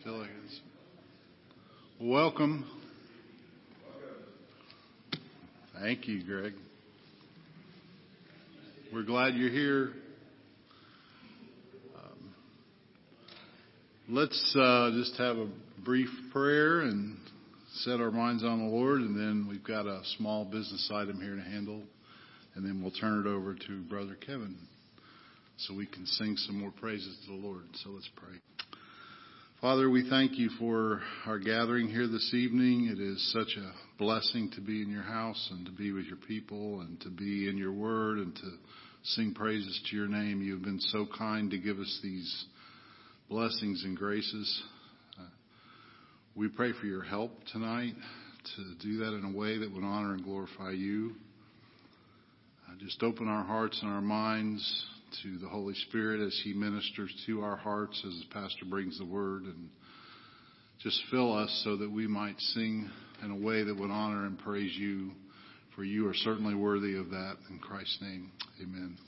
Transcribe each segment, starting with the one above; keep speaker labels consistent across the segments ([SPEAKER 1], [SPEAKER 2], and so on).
[SPEAKER 1] feel like it's... Welcome. Thank you, Greg. We're glad you're here. Let's just have a brief prayer and set our minds on the Lord, and then we've got a small business item here to handle, and then we'll turn it over to Brother Kevin so we can sing some more praises to the Lord. So let's pray. Father, we thank you for our gathering here this evening. It is such a blessing to be in your house and to be with your people and to be in your word and to sing praises to your name. You have been so kind to give us these blessings and graces. We pray for your help tonight to do that in a way that would honor and glorify you. Just open our hearts and our minds to the Holy Spirit as he ministers to our hearts as the pastor brings the word, and just fill us so that we might sing in a way that would honor and praise you, for you are certainly worthy of that. In Christ's name, amen.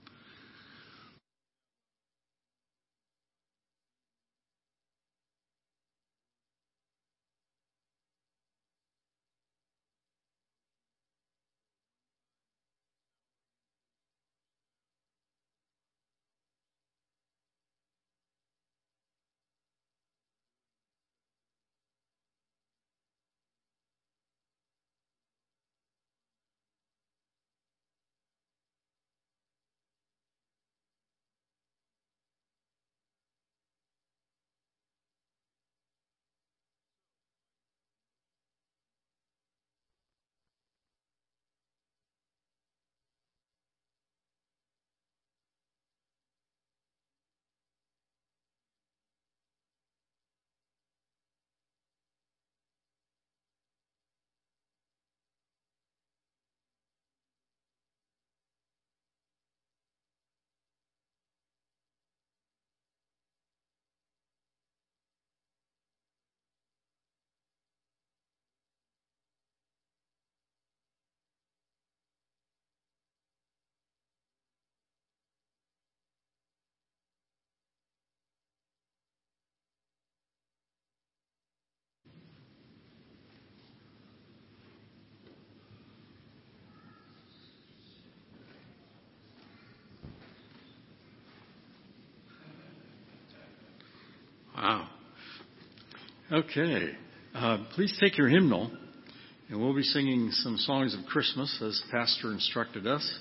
[SPEAKER 2] Wow. Okay. Please take your hymnal, and we'll be singing some songs of Christmas as Pastor instructed us.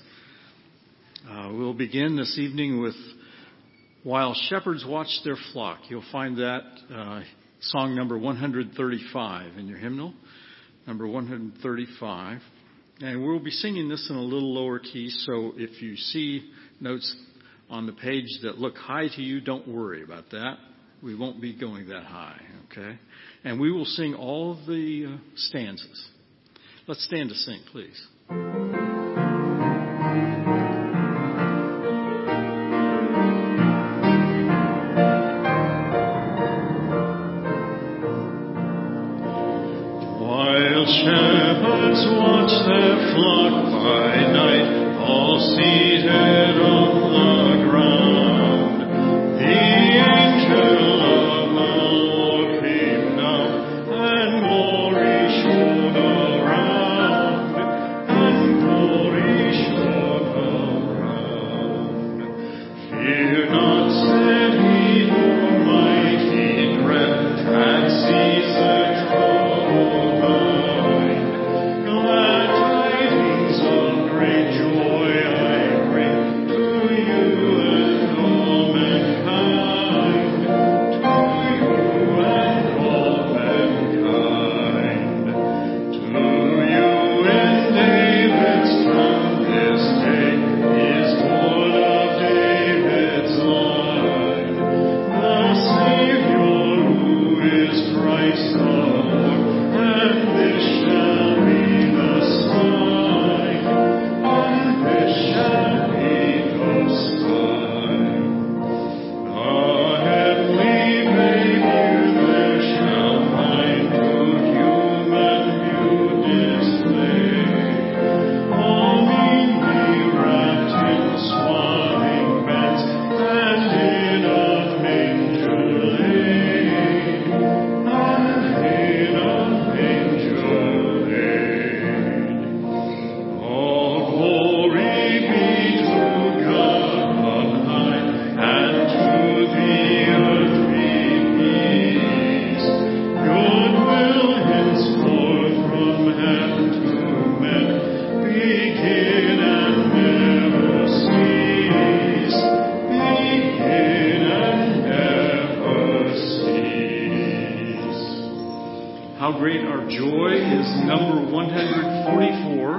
[SPEAKER 2] We'll begin this evening with While Shepherds Watch Their Flock. You'll find that song number 135 in your hymnal, number 135. And we'll be singing this in a little lower key, so if you see notes on the page that look high to you, don't worry about that. We won't be going that high, okay? And we will sing all of the stanzas. Let's stand to sing, please.
[SPEAKER 3] While shepherds watch their flock by night, all seated on the ground, the angel of the Lord came down, and glory shone around, and glory shone around. Fear not, said he, for mighty dread had seized the troubled mind. Glad tidings of great joy I bring,
[SPEAKER 2] How Great Our Joy is number 144.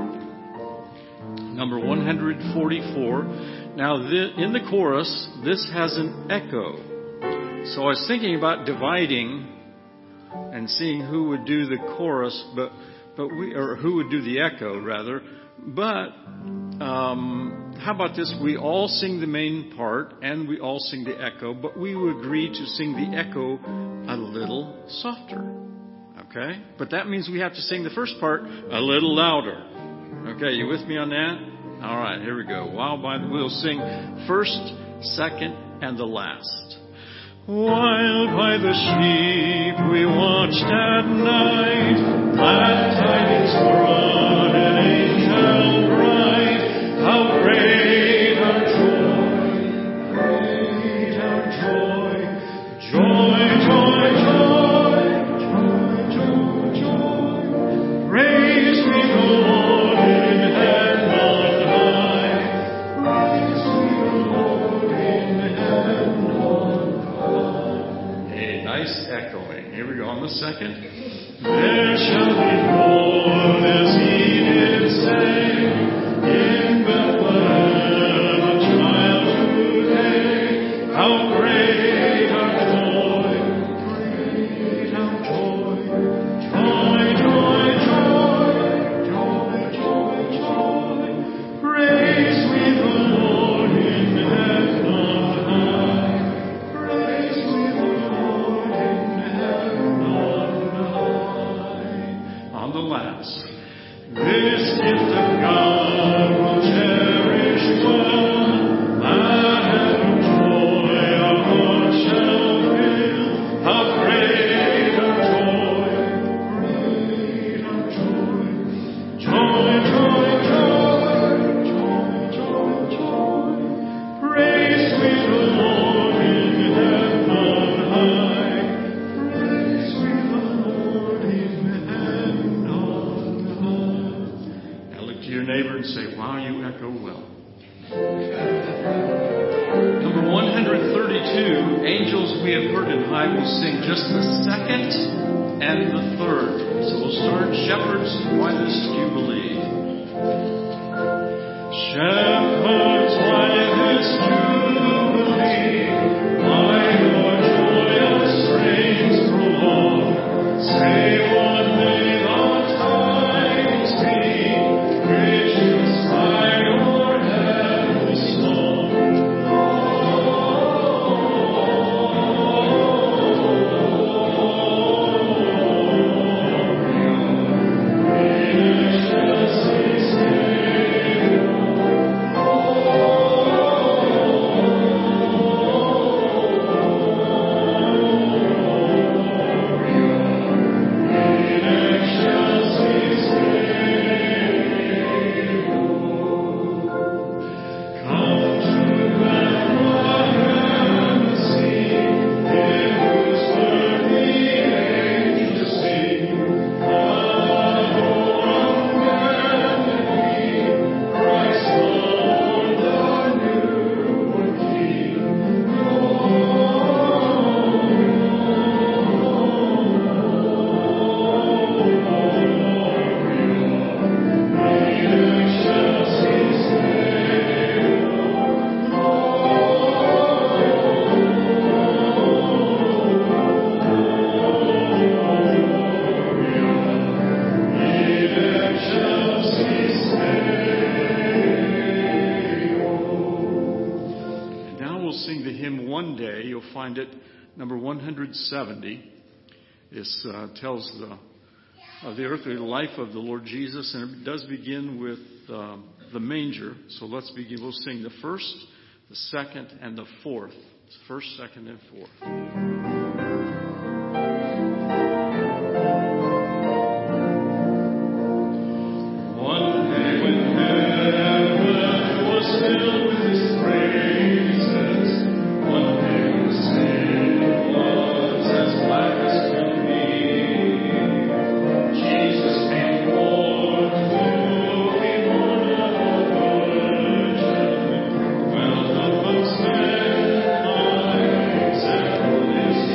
[SPEAKER 2] Number 144. Now, in the chorus, this has an echo. So I was thinking about dividing and seeing who would do the chorus, or who would do the echo, rather. But how about this? We all sing the main part, and we all sing the echo, but we would agree to sing the echo a little softer. Okay? But that means we have to sing the first part a little louder. Okay, you with me on that? All right, here we go. We'll sing first, second, and the last. While by the sheep we watched at night, glad tidings brought an angel bright. How great our joy, great our joy, joy, joy, joy, joy, joy, joy. Praise we the Lord in heaven on high. Praise we the Lord in heaven on high. Hey, nice echoing. Here we go on the second. There shall be born as he did say, in Bethlehem a child today. How great our joy, great our joy, joy, joy, joy, joy, joy, joy. Praise we the Lord in heaven on high. Praise we the Lord in heaven on high. On the last. This gift of God will cherish well. Glad and joy our hearts shall fill. How great our joy, great our joy. Joy, joy, joy, joy, joy, joy. Praise we the Lord in heaven on high. Praise we the Lord in heaven on high. Now look to your neighbor and say, wow, you echo well. Number 132, Angels We Have Heard in High, will sing just the second and the third. So we'll start Shepherds, Why This Jubilee. Shepherds, why this jubilee? Why your joyous strains prolong? Say what may the tidings be, which inspire your heavenly song. Find it, number 170. This tells of the earthly life of the Lord Jesus, and it does begin with the manger. So let's begin. We'll sing the first, the second, and the fourth. First, second, and fourth. One day when heaven was filled with His praises, one day when sin was as black as could be, Jesus came forth to be born of a virgin, dwelt amongst men, eyes and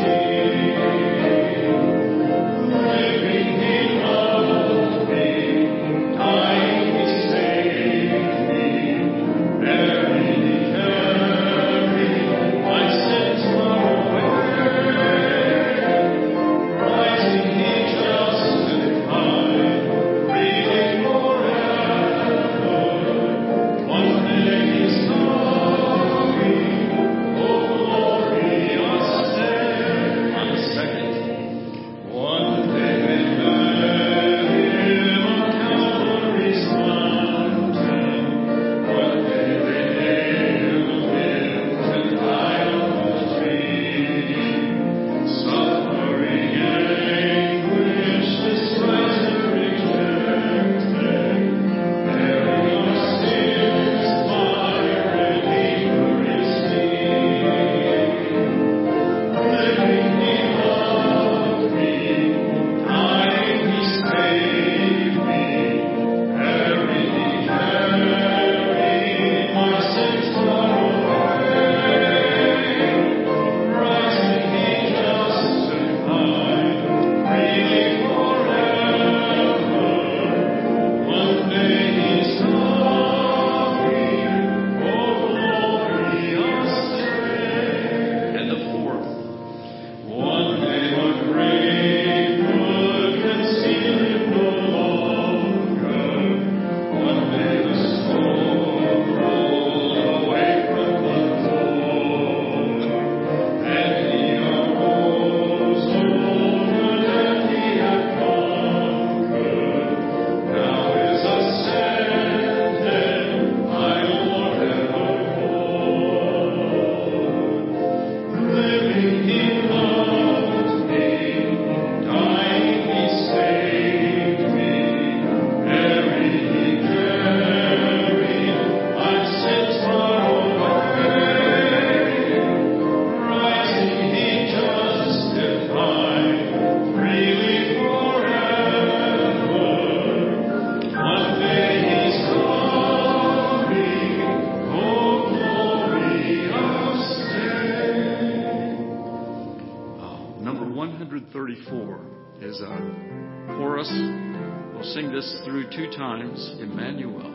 [SPEAKER 2] Number 134 is a chorus. We'll sing this through 2 times, Emmanuel.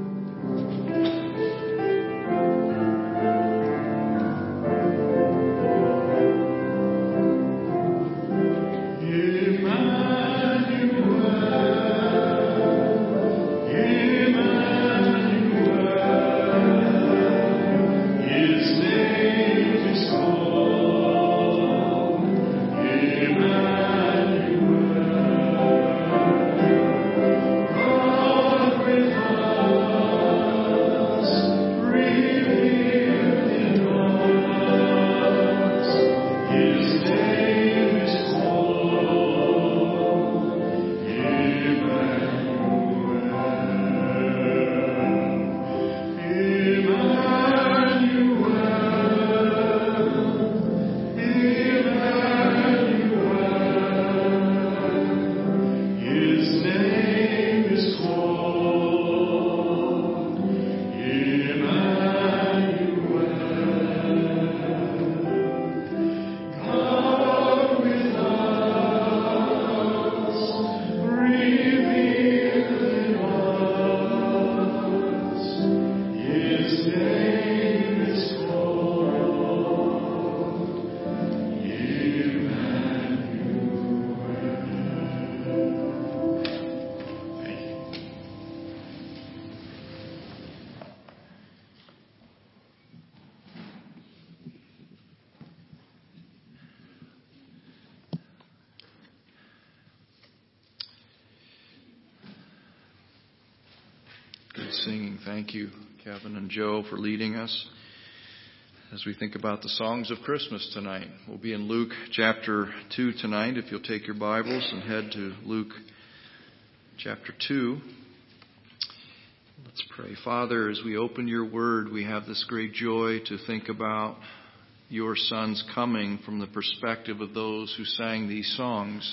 [SPEAKER 4] Singing. Thank you, Kevin and Joe, for leading us as we think about the songs of Christmas tonight. We'll be in Luke chapter 2 tonight. If you'll take your Bibles and head to Luke chapter 2. Let's pray. Father, as we open your word, we have this great joy to think about your Son's coming from the perspective of those who sang these songs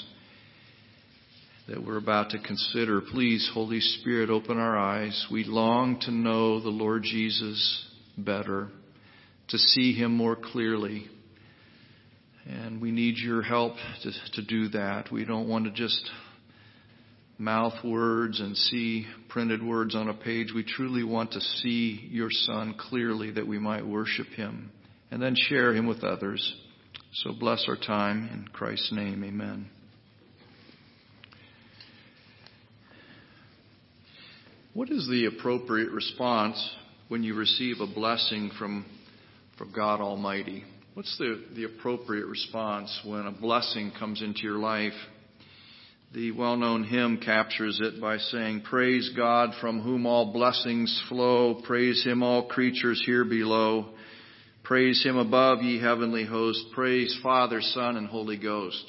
[SPEAKER 4] that we're about to consider. Please, Holy Spirit, open our eyes. We long to know the Lord Jesus better, to see him more clearly. And we need your help to do that. We don't want to just mouth words and see printed words on a page. We truly want to see your Son clearly, that we might worship him and then share him with others. So bless our time in Christ's name. Amen. What is the appropriate response when you receive a blessing from God Almighty? What's the appropriate response when a blessing comes into your life? The well-known hymn captures it by saying, "Praise God from whom all blessings flow. Praise him, all creatures here below. Praise him above, ye heavenly host. Praise Father, Son, and Holy Ghost."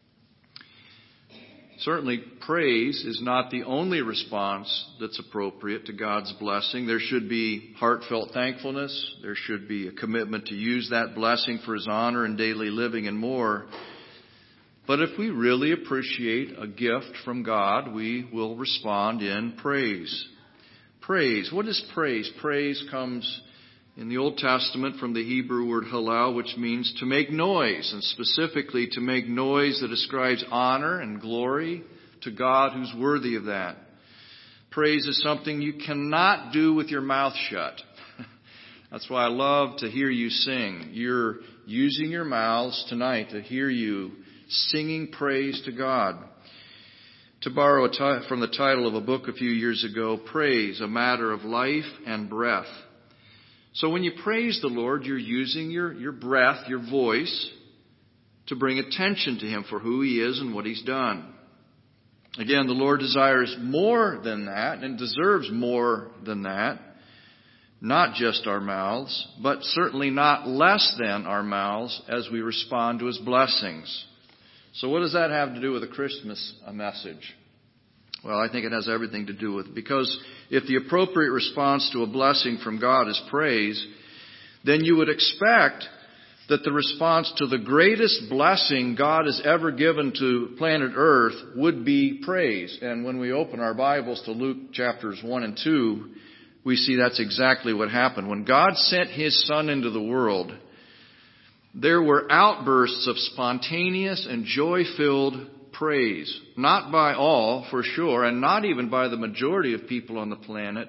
[SPEAKER 4] Certainly, praise is not the only response that's appropriate to God's blessing. There should be heartfelt thankfulness. There should be a commitment to use that blessing for his honor in daily living and more. But if we really appreciate a gift from God, we will respond in praise. Praise. What is praise? Praise comes in the Old Testament from the Hebrew word hallel, which means to make noise, and specifically to make noise that ascribes honor and glory to God who's worthy of that. Praise is something you cannot do with your mouth shut. That's why I love to hear you sing. You're using your mouths tonight to hear you singing praise to God. To borrow from the title of a book a few years ago, Praise, a Matter of Life and Breath. So when you praise the Lord, you're using your breath, your voice, to bring attention to him for who he is and what he's done. Again, the Lord desires more than that and deserves more than that. Not just our mouths, but certainly not less than our mouths as we respond to his blessings. So what does that have to do with a Christmas message? Well, I think it has everything to do with it. Because if the appropriate response to a blessing from God is praise, then you would expect that the response to the greatest blessing God has ever given to planet Earth would be praise. And when we open our Bibles to Luke chapters 1 and 2, we see that's exactly what happened. When God sent his Son into the world, there were outbursts of spontaneous and joy-filled praise. Not by all, for sure, and not even by the majority of people on the planet.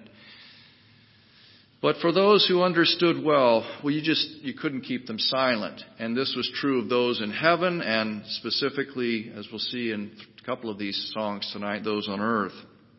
[SPEAKER 4] But for those who understood well, you couldn't keep them silent. And this was true of those in heaven and specifically, as we'll see in a couple of these songs tonight, those on earth.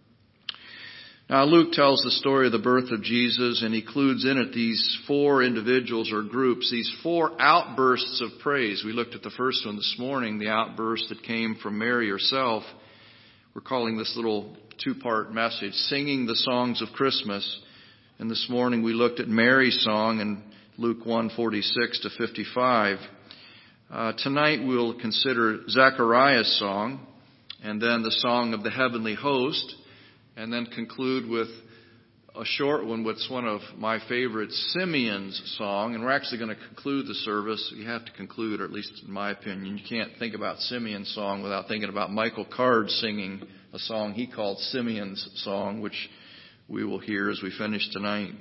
[SPEAKER 4] Now, Luke tells the story of the birth of Jesus and includes in it these four individuals or groups, these four outbursts of praise. We looked at the first one this morning, the outburst that came from Mary herself. We're calling this little two-part message, Singing the Songs of Christmas. And this morning we looked at Mary's song in Luke 1:46 to 55. Tonight we'll consider Zechariah's song and then the song of the heavenly host, and then conclude with a short one, what's one of my favorites, Simeon's song. And we're actually going to conclude the service. You have to conclude, or at least in my opinion. You can't think about Simeon's song without thinking about Michael Card singing a song he called Simeon's song, which we will hear as we finish tonight.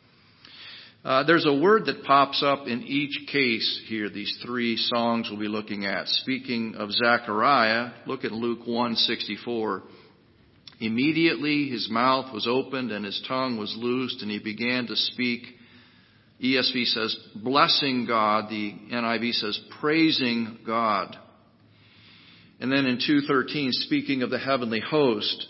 [SPEAKER 4] There's a word that pops up in each case here, these three songs we'll be looking at. Speaking of Zechariah, look at Luke 1:64. Immediately his mouth was opened and his tongue was loosed and he began to speak. ESV says, blessing God. The NIV says, praising God. And then in 2:13, speaking of the heavenly host,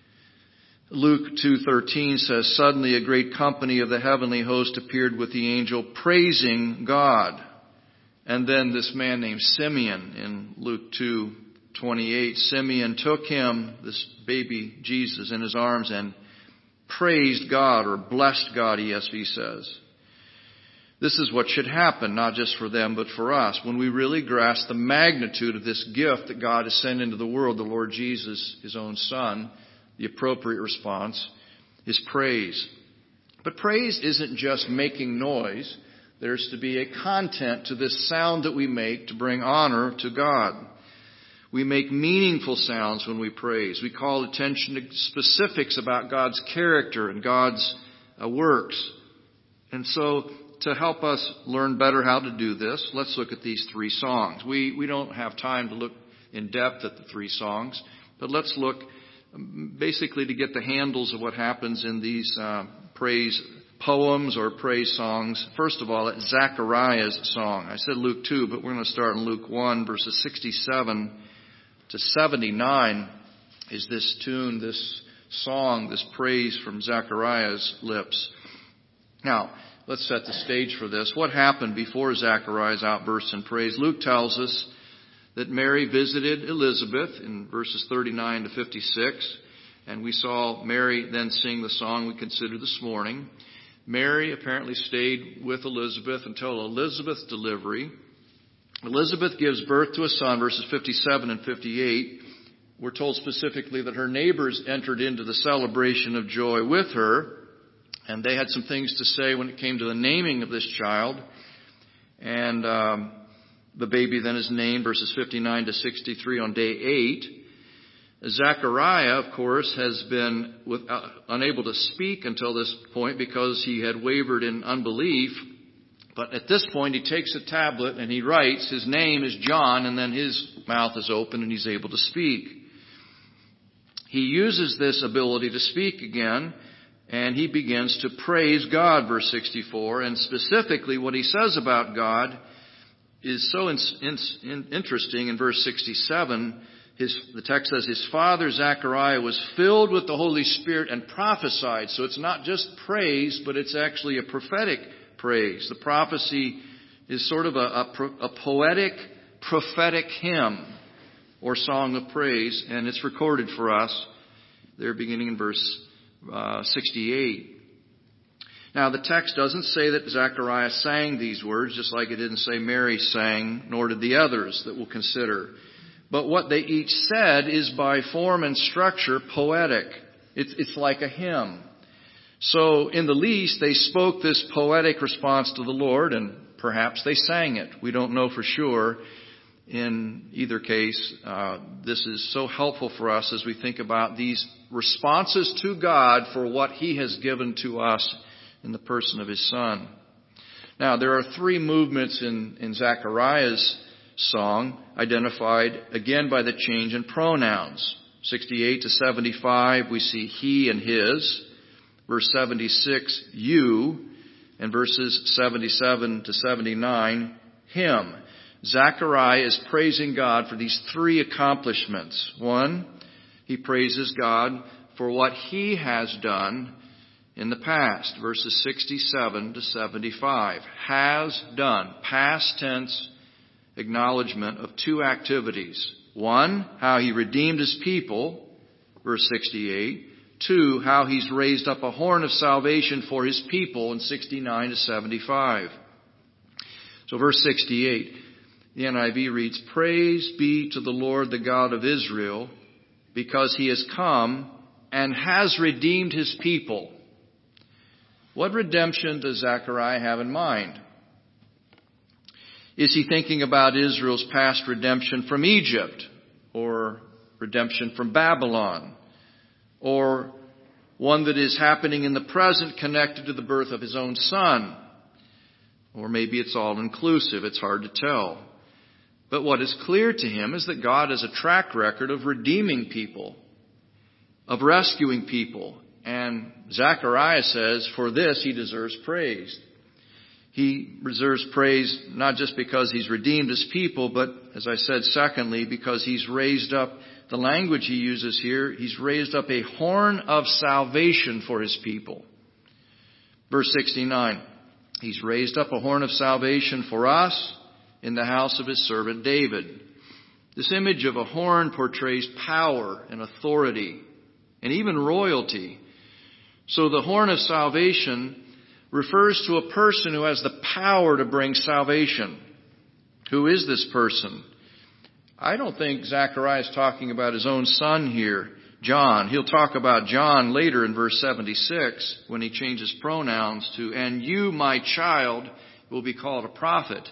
[SPEAKER 4] Luke 2:13 says, suddenly a great company of the heavenly host appeared with the angel, praising God. And then this man named Simeon in Luke 2:28, Simeon took him, this baby Jesus, in his arms and praised God, or blessed God, ESV says. This is what should happen, not just for them, but for us. When we really grasp the magnitude of this gift that God has sent into the world, the Lord Jesus, His own Son, the appropriate response is praise. But praise isn't just making noise. There's to be a content to this sound that we make to bring honor to God. We make meaningful sounds when we praise. We call attention to specifics about God's character and God's works. And so, to help us learn better how to do this, let's look at these three songs. We don't have time to look in depth at the three songs, but let's look basically to get the handles of what happens in these praise poems or praise songs. First of all, it's Zechariah's song. I said Luke 2, but we're going to start in Luke 1, verses 67 to 79 is this tune, this song, this praise from Zechariah's lips. Now, let's set the stage for this. What happened before Zechariah's outbursts in praise? Luke tells us that Mary visited Elizabeth in verses 39 to 56, and we saw Mary then sing the song we considered this morning. Mary apparently stayed with Elizabeth until Elizabeth's delivery. Elizabeth gives birth to a son, verses 57 and 58. We're told specifically that her neighbors entered into the celebration of joy with her, and they had some things to say when it came to the naming of this child. And the baby then is named, verses 59 to 63, on day 8. Zechariah, of course, has been unable to speak until this point because he had wavered in unbelief. But at this point, he takes a tablet and he writes, his name is John, and then his mouth is open and he's able to speak. He uses this ability to speak again, and he begins to praise God, verse 64. And specifically, what he says about God is so interesting in verse 67. The text says, his father Zechariah was filled with the Holy Spirit and prophesied. So it's not just praise, but it's actually a prophetic praise. The prophecy is sort of a poetic, prophetic hymn or song of praise, and it's recorded for us there beginning in verse 68. Now, the text doesn't say that Zechariah sang these words, just like it didn't say Mary sang, nor did the others that we'll consider. But what they each said is by form and structure poetic. It's like a hymn. So, in the least, they spoke this poetic response to the Lord, and perhaps they sang it. We don't know for sure. In either case, this is so helpful for us as we think about these responses to God for what He has given to us in the person of His Son. Now, there are three movements in Zechariah's song, identified again by the change in pronouns. 68 to 75, we see he and his. Verse 76, you. And verses 77 to 79, him. Zechariah is praising God for these three accomplishments. One, he praises God for what he has done in the past. Verses 67 to 75. Has done. Past tense acknowledgement of two activities. One, how he redeemed his people. Verse 68. Two, how he's raised up a horn of salvation for his people in 69 to 75. So verse 68, the NIV reads, praise be to the Lord, the God of Israel, because he has come and has redeemed his people. What redemption does Zechariah have in mind? Is he thinking about Israel's past redemption from Egypt, or redemption from Babylon, or one that is happening in the present connected to the birth of his own son? Or maybe it's all inclusive. It's hard to tell. But what is clear to him is that God has a track record of redeeming people, of rescuing people. And Zechariah says for this he deserves praise. He deserves praise not just because he's redeemed his people, but, as I said, secondly, because he's raised up, the language he uses here, he's raised up a horn of salvation for his people. Verse 69, he's raised up a horn of salvation for us in the house of his servant David. This image of a horn portrays power and authority and even royalty. So the horn of salvation refers to a person who has the power to bring salvation. Who is this person? I don't think Zechariah is talking about his own son here, John. He'll talk about John later in verse 76 when he changes pronouns to, and you, my child, will be called a prophet.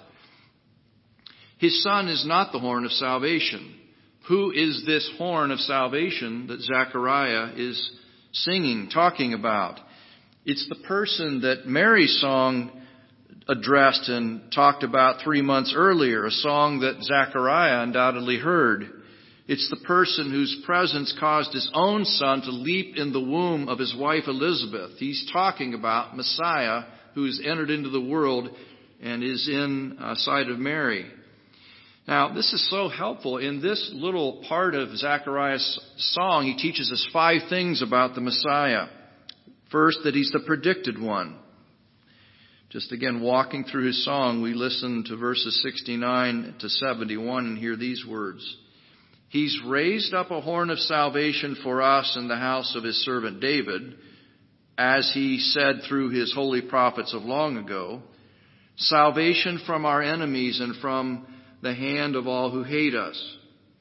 [SPEAKER 4] His son is not the horn of salvation. Who is this horn of salvation that Zechariah is singing, talking about? It's the person that Mary's song addressed and talked about 3 months earlier, a song that Zechariah undoubtedly heard. It's the person whose presence caused his own son to leap in the womb of his wife Elizabeth. He's talking about Messiah, who's entered into the world and is inside of Mary. Now, this is so helpful. In this little part of Zechariah's song, he teaches us 5 things about the Messiah. First, that he's the predicted one. Just again, walking through his song, we listen to verses 69 to 71 and hear these words. He's raised up a horn of salvation for us in the house of his servant David, as he said through his holy prophets of long ago, salvation from our enemies and from the hand of all who hate us.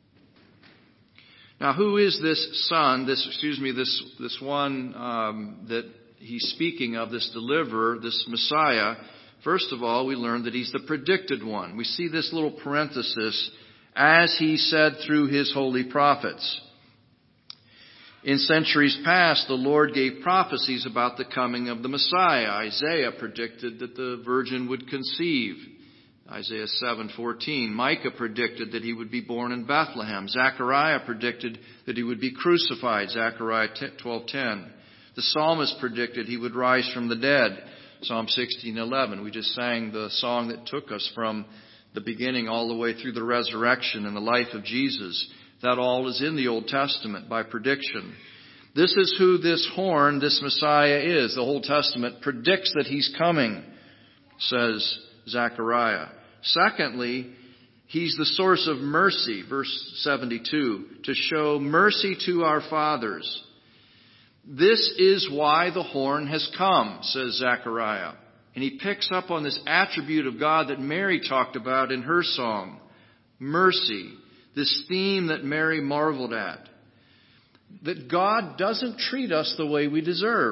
[SPEAKER 4] Now, who is this son, this one that he's speaking of, this deliverer, this Messiah? First of all, we learn that he's the predicted one. We see this little parenthesis, as he said through his holy prophets. In centuries past, the Lord gave prophecies about the coming of the Messiah. Isaiah predicted that the virgin would conceive. Isaiah 7:14. Micah predicted that he would be born in Bethlehem. Zechariah predicted that he would be crucified. Zechariah 12:10. The psalmist predicted he would rise from the dead. Psalm 16:11. We just sang the song that took us from the beginning all the way through the resurrection and the life of Jesus. That all is in the Old Testament by prediction. This is who this horn, this Messiah is. The Old Testament predicts that he's coming, says Zechariah. Secondly, he's the source of mercy, verse 72, to show mercy to our fathers. This is why the horn has come, says Zechariah. And he picks up on this attribute of God that Mary talked about in her song. Mercy, this theme that Mary marveled at. That God doesn't treat us the way we deserve.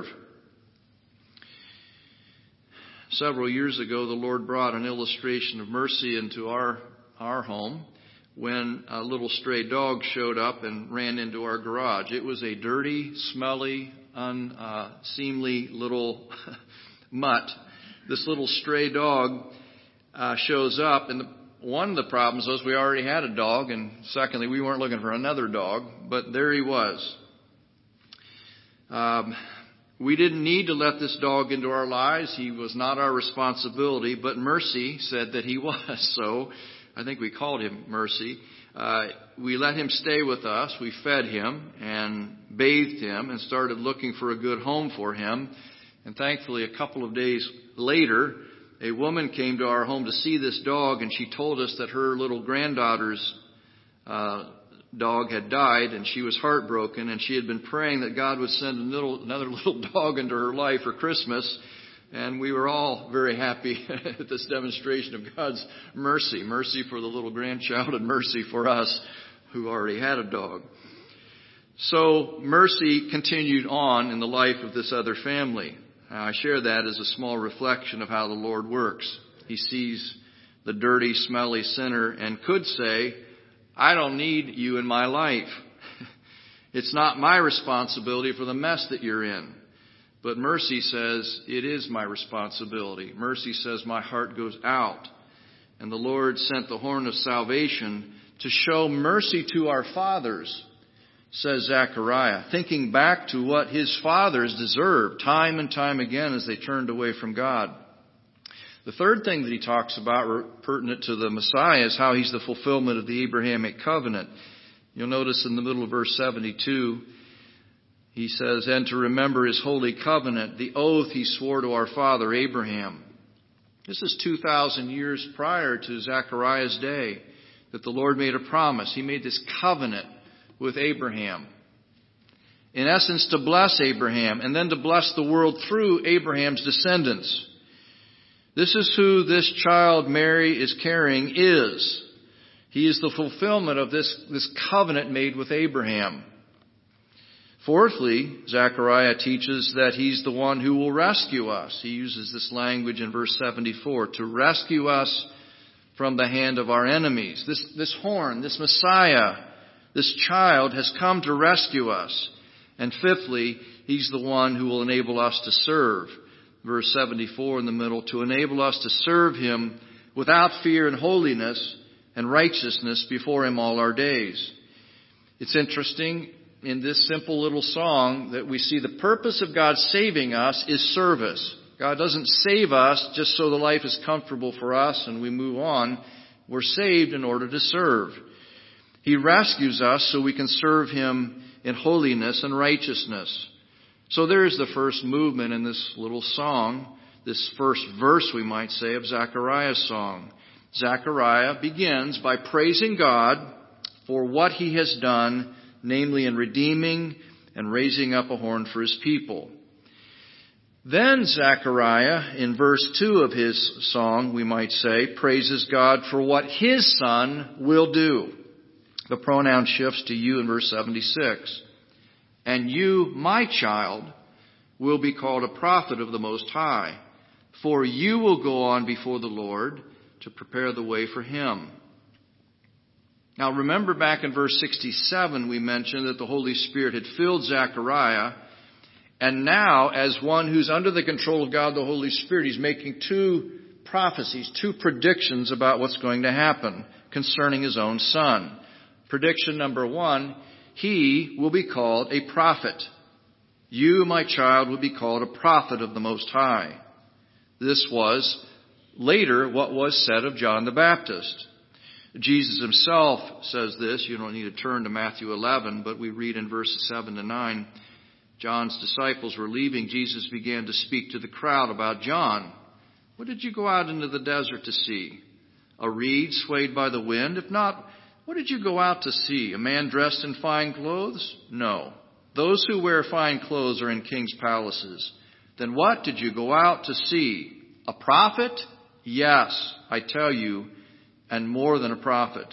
[SPEAKER 4] Several years ago, the Lord brought an illustration of mercy into our home when a little stray dog showed up and ran into our garage. It was a dirty, smelly, unseemly little mutt this little stray dog shows up, and one of the problems was we already had a dog, and secondly, we weren't looking for another dog, but there he was. We didn't need to let this dog into our lives. He was not our responsibility, but Mercy said that he was. So I think we called him Mercy. We let him stay with us. We fed him and bathed him and started looking for a good home for him. And thankfully, a couple of days later, a woman came to our home to see this dog, and she told us that her little granddaughter's dog had died, and she was heartbroken, and she had been praying that God would send another little dog into her life for Christmas. And we were all very happy at this demonstration of God's mercy. Mercy for the little grandchild and mercy for us who already had a dog. So mercy continued on in the life of this other family. I share that as a small reflection of how the Lord works. He sees the dirty, smelly sinner and could say, I don't need you in my life. It's not my responsibility for the mess that you're in. But mercy says, it is my responsibility. Mercy says, my heart goes out. And the Lord sent the horn of salvation to show mercy to our fathers, says Zechariah, thinking back to what his fathers deserved time and time again as they turned away from God. The third thing that he talks about pertinent to the Messiah is how he's the fulfillment of the Abrahamic covenant. You'll notice in the middle of verse 72, he says, and to remember his holy covenant, the oath he swore to our father Abraham. This is 2,000 years prior to Zechariah's day that the Lord made a promise. He made this covenant with Abraham. In essence, to bless Abraham and then to bless the world through Abraham's descendants. This is who this child Mary is carrying is. He is the fulfillment of this covenant made with Abraham. Fourthly, Zechariah teaches that he's the one who will rescue us. He uses this language in verse 74, to rescue us from the hand of our enemies. This horn, this Messiah, this child has come to rescue us. And fifthly, he's the one who will enable us to serve. Verse 74 in the middle, to enable us to serve him without fear and holiness and righteousness before him all our days. It's interesting in this simple little song that we see the purpose of God saving us is service. God doesn't save us just so the life is comfortable for us and we move on. We're saved in order to serve. He rescues us so we can serve him in holiness and righteousness. So there's the first movement in this little song, this first verse, we might say, of Zechariah's song. Zechariah begins by praising God for what he has done, namely in redeeming and raising up a horn for his people. Then Zechariah, in verse 2 of his song, we might say, praises God for what his son will do. The pronoun shifts to you in verse 76. And you, my child, will be called a prophet of the Most High, for you will go on before the Lord to prepare the way for him. Now remember back in verse 67 we mentioned that the Holy Spirit had filled Zechariah, and now as one who's under the control of God the Holy Spirit, he's making two prophecies, two predictions about what's going to happen concerning his own son. Prediction number 1, he will be called a prophet. You, my child, will be called a prophet of the Most High. This was later what was said of John the Baptist. Jesus himself says this. You don't need to turn to Matthew 11, but we read in verses 7 to 9. John's disciples were leaving. Jesus began to speak to the crowd about John. What did you go out into the desert to see? A reed swayed by the wind? If not, what did you go out to see? A man dressed in fine clothes? No. Those who wear fine clothes are in king's palaces. Then what did you go out to see? A prophet? Yes, I tell you, and more than a prophet.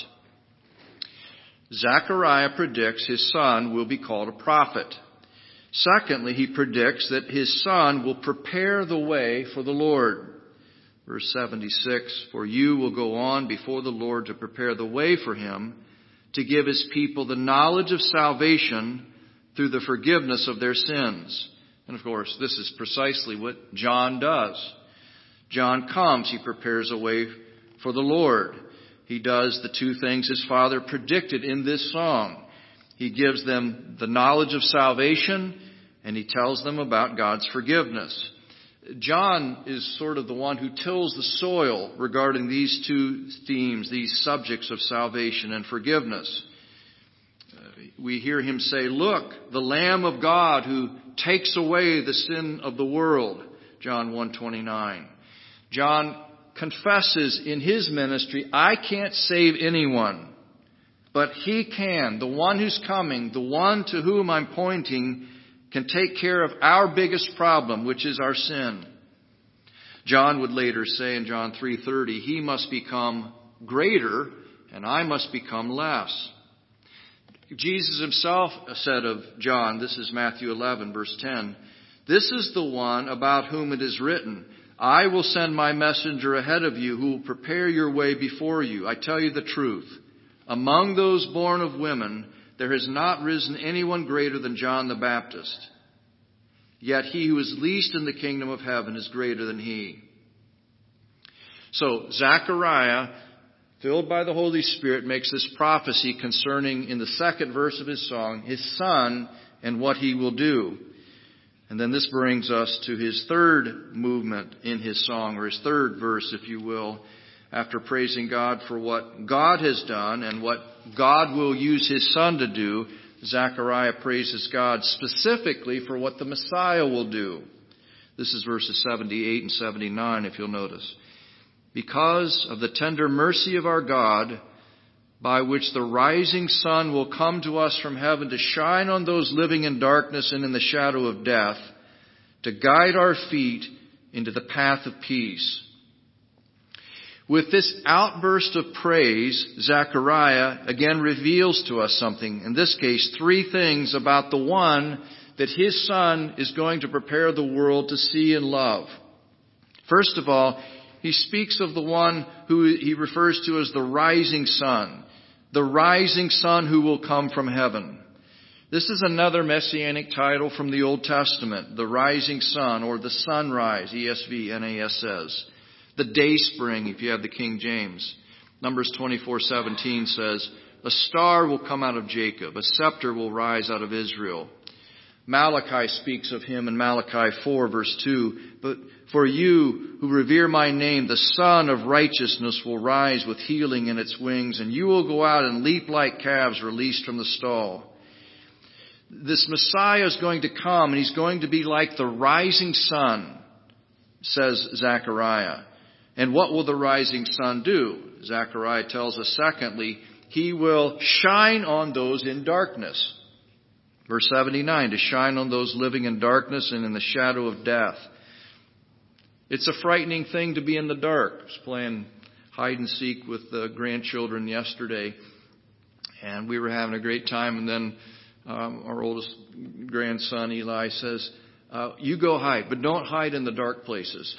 [SPEAKER 4] Zechariah predicts his son will be called a prophet. Secondly, he predicts that his son will prepare the way for the Lord. Verse 76, for you will go on before the Lord to prepare the way for him, to give his people the knowledge of salvation through the forgiveness of their sins. And of course, this is precisely what John does. John comes, he prepares a way for the Lord. He does the two things his Father predicted in this song. He gives them the knowledge of salvation, and he tells them about God's forgiveness. John is sort of the one who tills the soil regarding these two themes, these subjects of salvation and forgiveness. We hear him say, "Look, the Lamb of God who takes away the sin of the world," John 1:29. John confesses in his ministry, "I can't save anyone, but he can. The one who's coming, the one to whom I'm pointing, can take care of our biggest problem, which is our sin." John would later say in John 3:30, "He must become greater and I must become less." Jesus himself said of John, this is Matthew 11, verse 10, "This is the one about whom it is written, I will send my messenger ahead of you who will prepare your way before you. I tell you the truth. Among those born of women, there has not risen anyone greater than John the Baptist. Yet he who is least in the kingdom of heaven is greater than he." So Zechariah, filled by the Holy Spirit, makes this prophecy concerning, in the second verse of his song, his son and what he will do. And then this brings us to his third movement in his song, or his third verse, if you will. After praising God for what God has done and what God will use his son to do, Zechariah praises God specifically for what the Messiah will do. This is verses 78 and 79, if you'll notice. "Because of the tender mercy of our God, by which the rising sun will come to us from heaven to shine on those living in darkness and in the shadow of death, to guide our feet into the path of peace." With this outburst of praise, Zechariah again reveals to us something, in this case, three things about the one that his son is going to prepare the world to see and love. First of all, he speaks of the one who he refers to as the rising sun who will come from heaven. This is another messianic title from the Old Testament, the rising sun, or the sunrise, ESV, NAS says. The day spring, if you have the King James. Numbers 24:17 says, "A star will come out of Jacob, a scepter will rise out of Israel." Malachi speaks of him in Malachi 4, verse 2, "But for you who revere my name, the Son of Righteousness will rise with healing in its wings, and you will go out and leap like calves released from the stall." This Messiah is going to come, and he's going to be like the rising sun, says Zechariah. And what will the rising sun do? Zechariah tells us, secondly, he will shine on those in darkness. Verse 79, "To shine on those living in darkness and in the shadow of death." It's a frightening thing to be in the dark. I was playing hide and seek with the grandchildren yesterday, and we were having a great time. And then our oldest grandson, Eli, says, "You go hide, but don't hide in the dark places."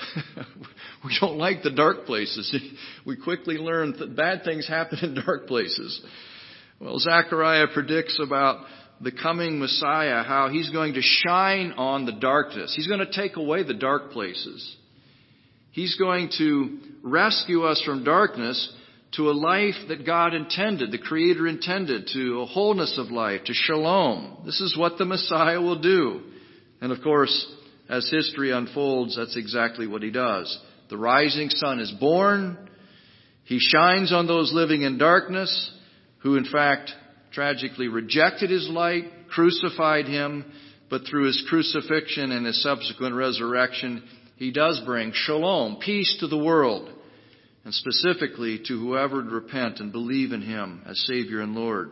[SPEAKER 4] We don't like the dark places. We quickly learn that bad things happen in dark places. Well, Zechariah predicts about the coming Messiah, how he's going to shine on the darkness. He's going to take away the dark places. He's going to rescue us from darkness to a life that God intended, the Creator intended, to a wholeness of life, to shalom. This is what the Messiah will do. And of course, as history unfolds, that's exactly what he does. The rising sun is born. He shines on those living in darkness, who in fact tragically rejected his light, crucified him, but through his crucifixion and his subsequent resurrection, he does bring shalom, peace to the world, and specifically to whoever would repent and believe in him as Savior and Lord.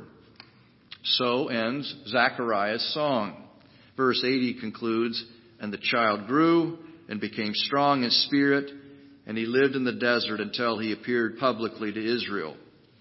[SPEAKER 4] So ends Zechariah's song. Verse 80 concludes, "And the child grew and became strong in spirit, and he lived in the desert until he appeared publicly to Israel."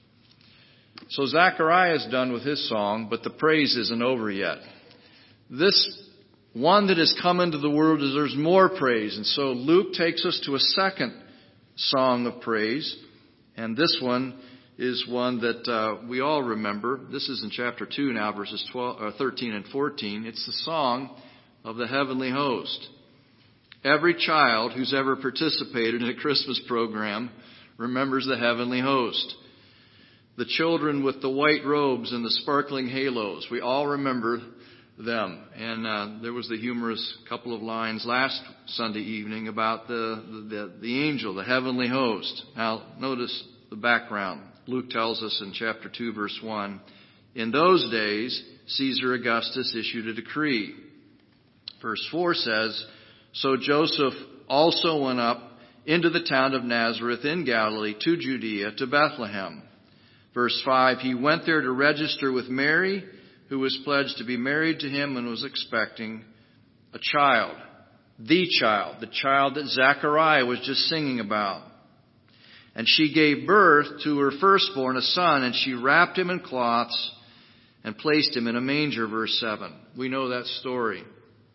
[SPEAKER 4] So Zechariah is done with his song, but the praise isn't over yet. This one that has come into the world deserves more praise. And so Luke takes us to a second song of praise. And this one is one that we all remember. This is in chapter 2 now, verses 13 and 14. It's the song of the heavenly host. Every child who's ever participated in a Christmas program remembers the heavenly host. The children with the white robes and the sparkling halos, we all remember them. And there was the humorous couple of lines last Sunday evening about the angel, the heavenly host. Now, notice the background. Luke tells us in chapter 2, verse 1, in those days, Caesar Augustus issued a decree. Verse 4 says, so Joseph also went up into the town of Nazareth in Galilee to Judea, to Bethlehem. Verse 5, he went there to register with Mary, who was pledged to be married to him and was expecting a child. The child that Zechariah was just singing about. And she gave birth to her firstborn, a son, and she wrapped him in cloths and placed him in a manger, verse 7. We know that story.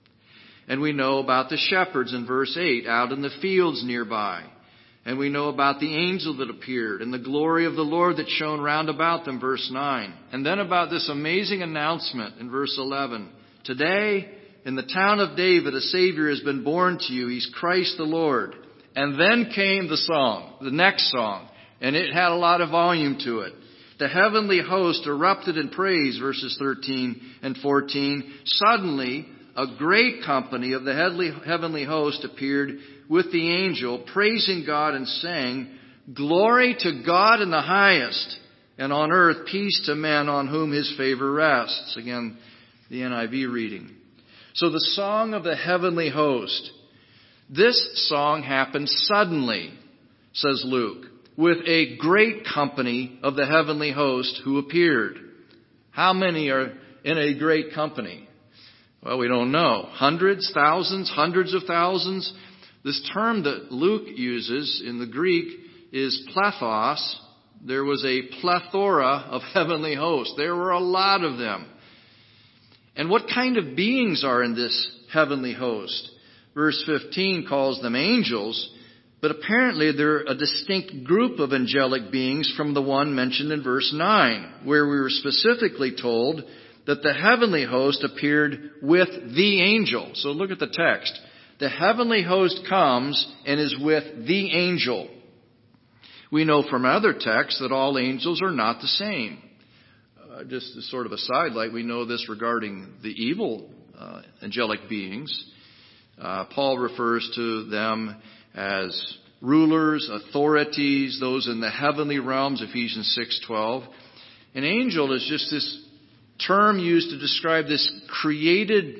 [SPEAKER 4] And we know about the shepherds in verse 8, out in the fields nearby. And we know about the angel that appeared and the glory of the Lord that shone round about them, verse 9. And then about this amazing announcement in verse 11. Today, in the town of David, a Savior has been born to you. He's Christ the Lord. And then came the song, the next song. And it had a lot of volume to it. The heavenly host erupted in praise, verses 13 and 14. Suddenly, a great company of the heavenly host appeared with the angel, praising God and saying, glory to God in the highest, and on earth peace to men on whom his favor rests. Again, the NIV reading. So the song of the heavenly host. This song happened suddenly, says Luke, with a great company of the heavenly host who appeared. How many are in a great company? Well, we don't know. Hundreds, thousands, hundreds of thousands. This term that Luke uses in the Greek is plethos. There was a plethora of heavenly hosts. There were a lot of them. And what kind of beings are in this heavenly host? Verse 15 calls them angels, but apparently they're a distinct group of angelic beings from the one mentioned in verse 9, where we were specifically told that the heavenly host appeared with the angel. So look at the text. The heavenly host comes and is with the angel. We know from other texts that all angels are not the same. Just as sort of a sidelight, we know this regarding the evil angelic beings. Paul refers to them as rulers, authorities, those in the heavenly realms, Ephesians 6:12. An angel is just this term used to describe this created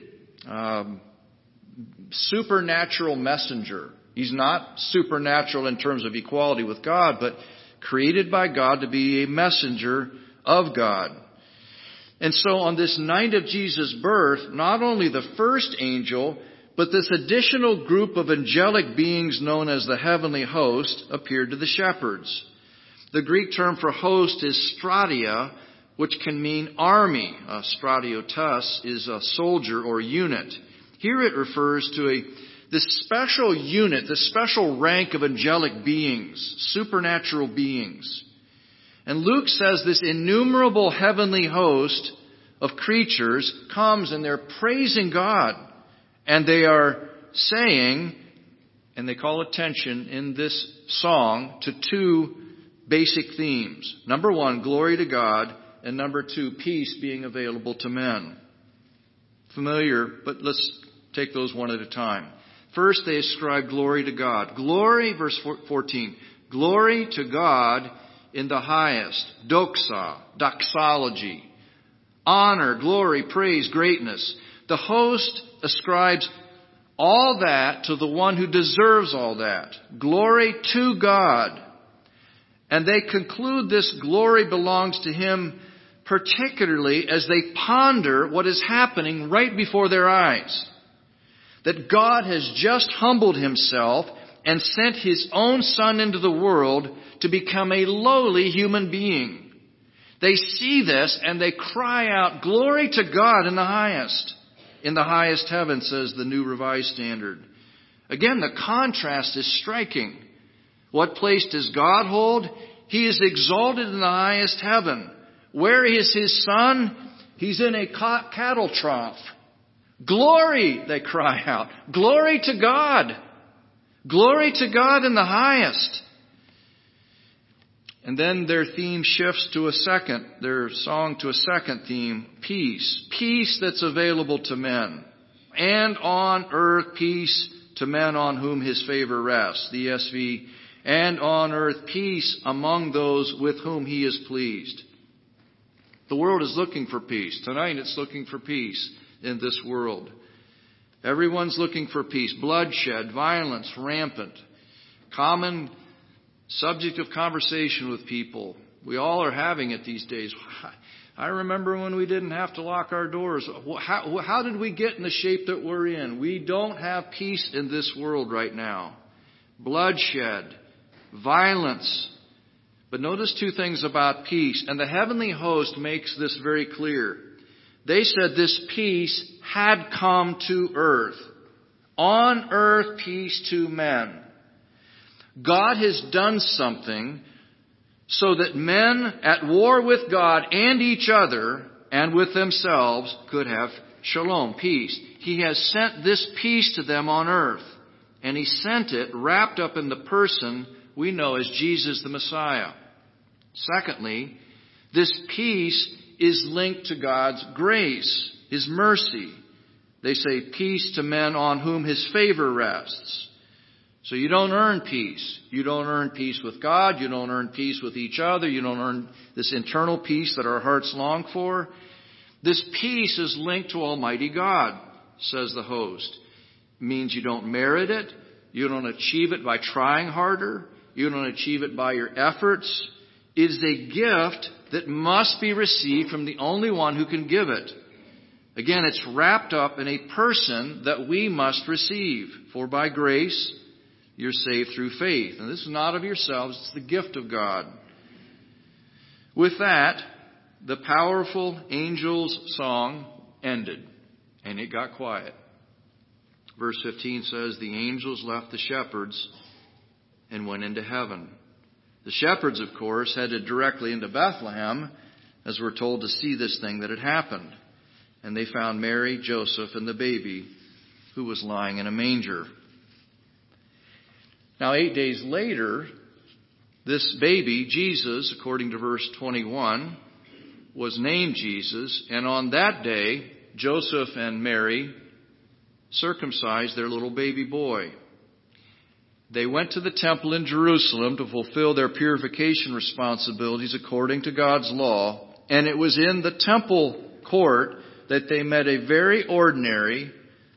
[SPEAKER 4] supernatural messenger. He's not supernatural in terms of equality with God, but created by God to be a messenger of God. And so on this night of Jesus' birth, not only the first angel, but this additional group of angelic beings known as the heavenly host appeared to the shepherds. The Greek term for host is stratia, which can mean army. Stratiotus is a soldier or unit. Here it refers to this special unit, this special rank of angelic beings, supernatural beings. And Luke says this innumerable heavenly host of creatures comes and they're praising God. And they are saying, and they call attention in this song to two basic themes. Number one, glory to God. And number two, peace being available to men. Familiar, but let's take those one at a time. First, they ascribe glory to God. Glory, verse 14. Glory to God in the highest. Doxa, doxology. Honor, glory, praise, greatness. The host ascribes all that to the one who deserves all that. Glory to God. And they conclude this glory belongs to Him particularly as they ponder what is happening right before their eyes. That God has just humbled Himself and sent His own Son into the world to become a lowly human being. They see this and they cry out, glory to God in the highest. In the highest heaven, says the New Revised Standard. Again, the contrast is striking. What place does God hold? He is exalted in the highest heaven. Where is His Son? He's in a cattle trough. Glory, they cry out. Glory to God. Glory to God in the highest. And then their theme shifts to their song to a second theme, peace. Peace that's available to men. And on earth, peace to men on whom his favor rests. The ESV, and on earth, peace among those with whom he is pleased. The world is looking for peace. Tonight it's looking for peace in this world. Everyone's looking for peace. Bloodshed, violence, rampant. Common subject of conversation with people. We all are having it these days. I remember when we didn't have to lock our doors. How did we get in the shape that we're in? We don't have peace in this world right now. Bloodshed, violence. But notice two things about peace. And the heavenly host makes this very clear. They said this peace had come to earth. On earth, peace to men. God has done something so that men at war with God and each other and with themselves could have shalom, peace. He has sent this peace to them on earth. And He sent it wrapped up in the person we know as Jesus the Messiah. Secondly, this peace is linked to God's grace, His mercy. They say peace to men on whom His favor rests. So you don't earn peace. You don't earn peace with God. You don't earn peace with each other. You don't earn this internal peace that our hearts long for. This peace is linked to Almighty God, says the host. It means you don't merit it. You don't achieve it by trying harder. You don't achieve it by your efforts. It is a gift that must be received from the only one who can give it. Again, it's wrapped up in a person that we must receive. For by grace, you're saved through faith. And this is not of yourselves, it's the gift of God. With that, the powerful angel's song ended, and it got quiet. Verse 15 says, the angels left the shepherds and went into heaven. The shepherds, of course, headed directly into Bethlehem, as we're told, to see this thing that had happened. And they found Mary, Joseph, and the baby, who was lying in a manger. Now, 8 days later, this baby, Jesus, according to verse 21, was named Jesus. And on that day, Joseph and Mary circumcised their little baby boy. They went to the temple in Jerusalem to fulfill their purification responsibilities according to God's law. And it was in the temple court that they met a very ordinary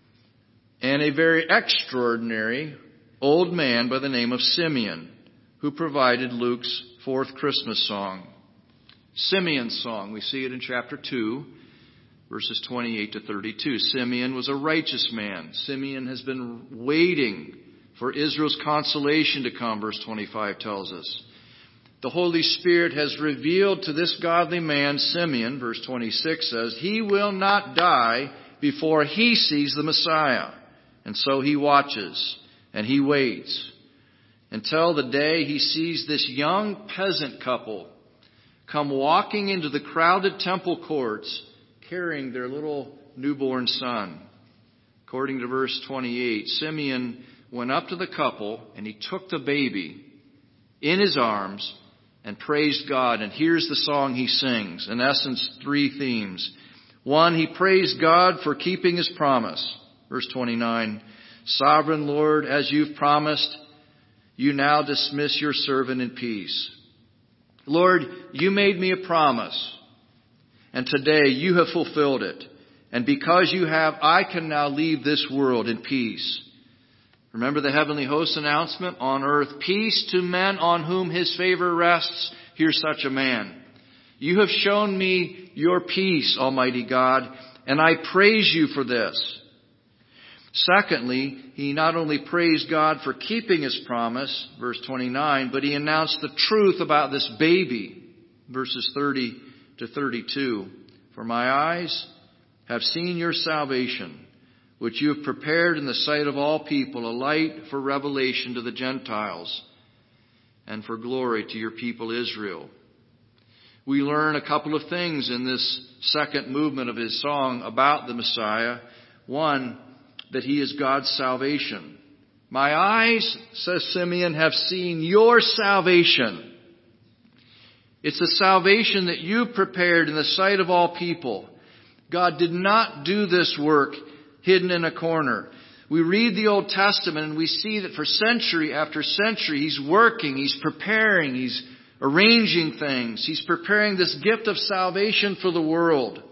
[SPEAKER 4] and a very extraordinary old man by the name of Simeon, who provided Luke's fourth Christmas song. Simeon's song, we see it in chapter 2, verses 28 to 32. Simeon was a righteous man. Simeon has been waiting for Israel's consolation to come, verse 25 tells us. The Holy Spirit has revealed to this godly man, Simeon, verse 26 says, he will not die before he sees the Messiah. And so he watches and he waits until the day he sees this young peasant couple come walking into the crowded temple courts carrying their little newborn son. According to verse 28, Simeon went up to the couple and he took the baby in his arms and praised God. And here's the song he sings. In essence, three themes. One, he praised God for keeping His promise. Verse 29, Sovereign Lord, as you've promised, you now dismiss your servant in peace. Lord, you made me a promise, and today you have fulfilled it. And because you have, I can now leave this world in peace. Remember the heavenly host announcement? On earth, peace to men on whom His favor rests. Here's such a man. You have shown me your peace, Almighty God, and I praise you for this. Secondly, he not only praised God for keeping His promise, verse 29, but he announced the truth about this baby, verses 30 to 32. For my eyes have seen your salvation, which you have prepared in the sight of all people, a light for revelation to the Gentiles and for glory to your people Israel. We learn a couple of things in this second movement of his song about the Messiah. One, that He is God's salvation. My eyes, says Simeon, have seen your salvation. It's a salvation that you prepared in the sight of all people. God did not do this work hidden in a corner. We read the Old Testament and we see that for century after century He's working, He's preparing, He's arranging things. He's preparing this gift of salvation for the world.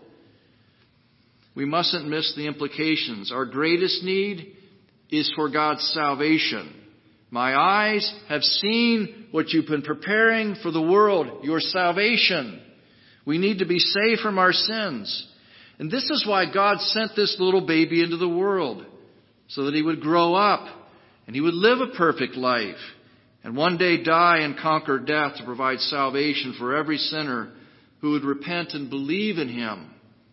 [SPEAKER 4] We mustn't miss the implications. Our greatest need is for God's salvation. My eyes have seen what you've been preparing for the world, your salvation. We need to be saved from our sins. And this is why God sent this little baby into the world, so that He would grow up and He would live a perfect life and one day die and conquer death to provide salvation for every sinner who would repent and believe in Him.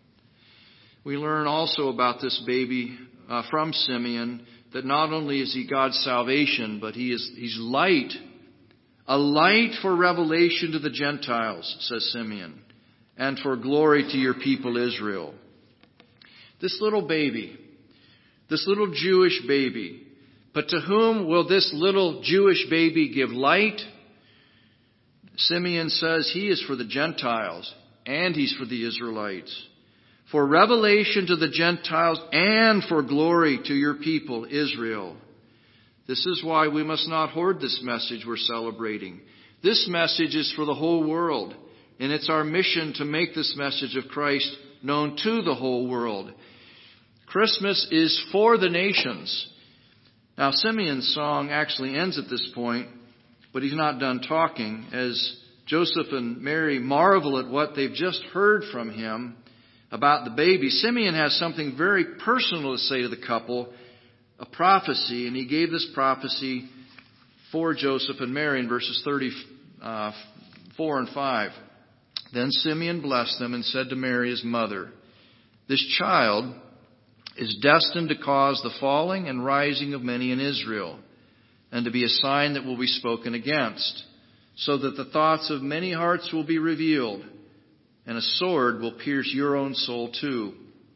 [SPEAKER 4] We learn also about this baby from Simeon that not only is He God's salvation, but He's light. A light for revelation to the Gentiles, says Simeon, and for glory to your people Israel. This little baby, this little Jewish baby, but to whom will this little Jewish baby give light? Simeon says He is for the Gentiles and He's for the Israelites. For revelation to the Gentiles and for glory to your people, Israel. This is why we must not hoard this message we're celebrating. This message is for the whole world, and it's our mission to make this message of Christ known to the whole world. Christmas is for the nations. Now, Simeon's song actually ends at this point, but he's not done talking, as Joseph and Mary marvel at what they've just heard from him about the baby. Simeon has something very personal to say to the couple, a prophecy, and he gave this prophecy for Joseph and Mary in verses 34 and 5. Then Simeon blessed them and said to Mary, his mother, this child is destined to cause the falling and rising of many in Israel, and to be a sign that will be spoken against, so that the thoughts of many hearts will be revealed, and a sword will pierce your own soul too.